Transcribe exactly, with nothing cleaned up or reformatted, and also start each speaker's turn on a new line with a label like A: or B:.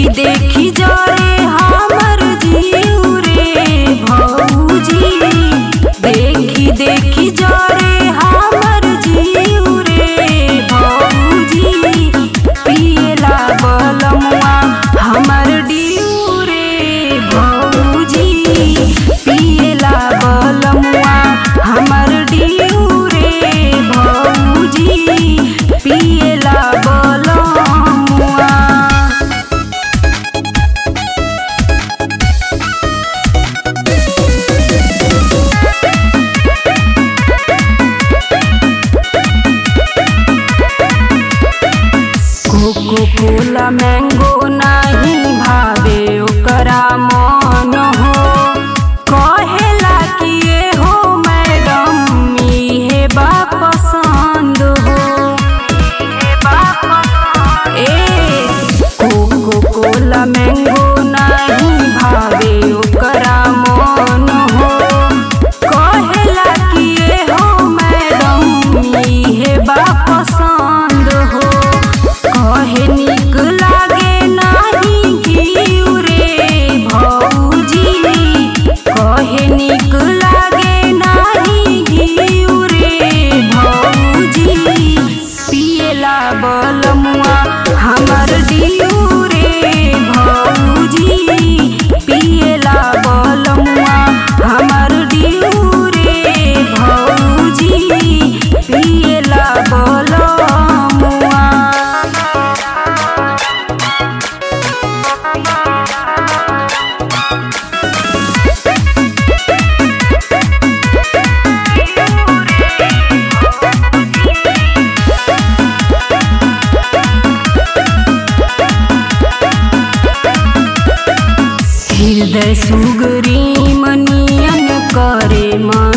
A: देखी देखी जरे हमर जीव रे भौजी, देखी देखी जरे हमर जीव रे भौजी, पियला बलमुआ हमर डीव रे भौजी, पियला बलमुआ हमर डीव रे भौजी, पियला बलमुआ। कोको कोला मैंगो नाही भावे ओकरा मन हो, कहेला कि ये हो मैडम इहे बा पसंद हो। ए कोको कोला मैंगो नाही भावे ओकरा मन हो, कहेला कि ये हो मैडम इहे बा पसंद हो। कहे निक लागे नाही घीव रे भौजी, कहे निक लागे नाही घीव रे भौजी, पियला बलमुआ हमर डीव रे भौजी, पियला बलमुआ हमर डीव रे भौजी, पियला बलमुआ। हृदय सुगरी मनियन करे मन